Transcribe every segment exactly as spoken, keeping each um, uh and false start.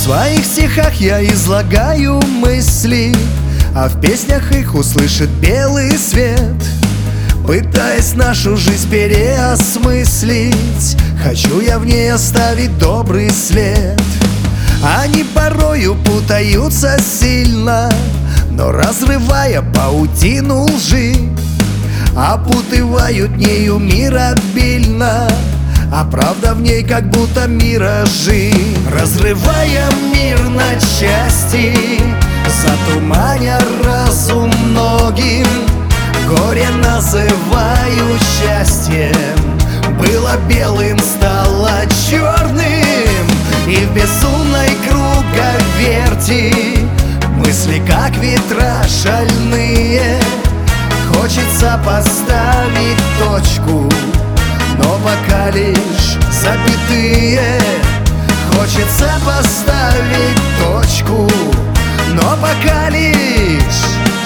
своих стихах я излагаю мысли, а в песнях их услышит белый свет. Пытаясь нашу жизнь переосмыслить, хочу я в ней оставить добрый след. Они порою путаются сильно, но разрывая паутину лжи, опутывают нею мир обильно, а правда в ней как будто миражи. Разрывая мир на части, затуманя разум многим, горе называю счастьем. Было белым, стало черным, и в безумной круговерти мысли как ветра шальные. Хочется поставить точку, но пока лишь запятые. Хочется поставить точку, но пока лишь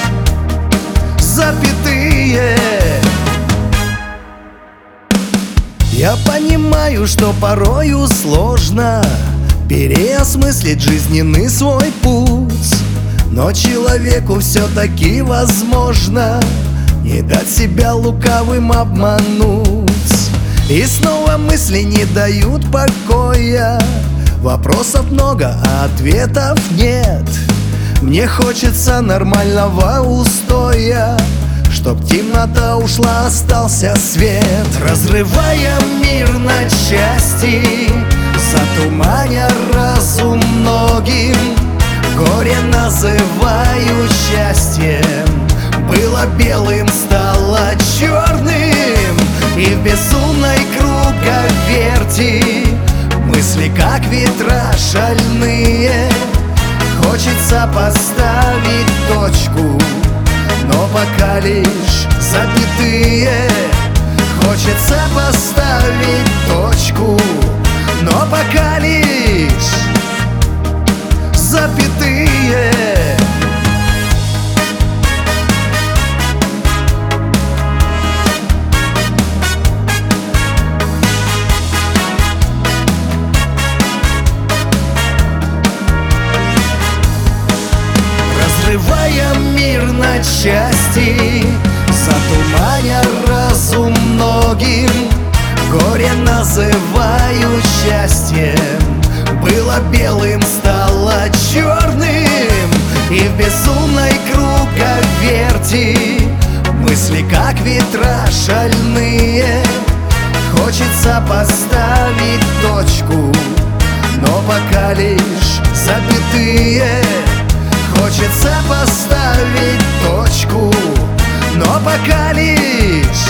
запятые. Я понимаю, что порою сложно переосмыслить жизненный свой путь, но человеку все-таки возможно не дать себя лукавым обмануть. И снова мысли не дают покоя, вопросов много, а ответов нет. Мне хочется нормального устоя, чтоб темнота ушла, остался свет. Разрывая мир на части, затуманя разум многим, горе называю счастьем. Было белым, стало черным, и в безумной круговерти мысли как ветра шальные. Хочется поставить точку, но пока лишь запятые. Хочется поставить точку, но пока лишь запятые. Разрывая мир на части, затуманя разум многим, горе называю счастьем. Было белым, стало черным, и в безумной круговерти мысли как ветра шальные. Хочется поставить точку, но пока лишь запятые. Хочется поставить точку, но пока лишь